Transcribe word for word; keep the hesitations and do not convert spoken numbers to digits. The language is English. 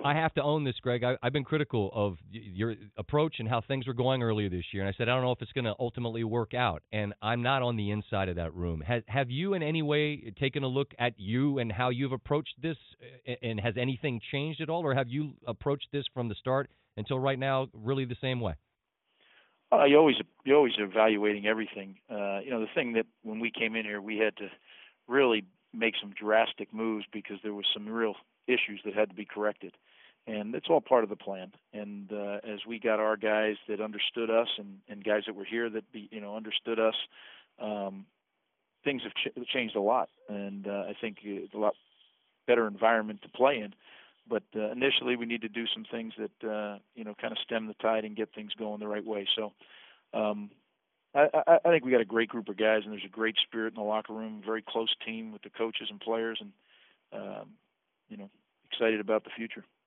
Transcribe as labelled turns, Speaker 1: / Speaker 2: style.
Speaker 1: I have to own this, Greg. I, I've been critical of y- your approach and how things were going earlier this year, and I said I don't know if it's going to ultimately work out. And I'm not on the inside of that room. Has, have you, in any way, taken a look at you and how you've approached this? a- And has anything changed at all, or have you approached this from the start until right now, really the same way?
Speaker 2: Uh, you always you always evaluating everything. Uh, you know, the thing that when we came in here, we had to really make some drastic moves because there was some real issues that had to be corrected, and it's all part of the plan. And uh, as we got our guys that understood us, and, and guys that were here that be, you know understood us, um, things have ch- changed a lot, and uh, I think it's a lot better environment to play in. But uh, initially, we need to do some things that uh, you know kind of stem the tide and get things going the right way. So um, I, I, I think we got a great group of guys, and there's a great spirit in the locker room. Very close team with the coaches and players, and um, you know excited about the future.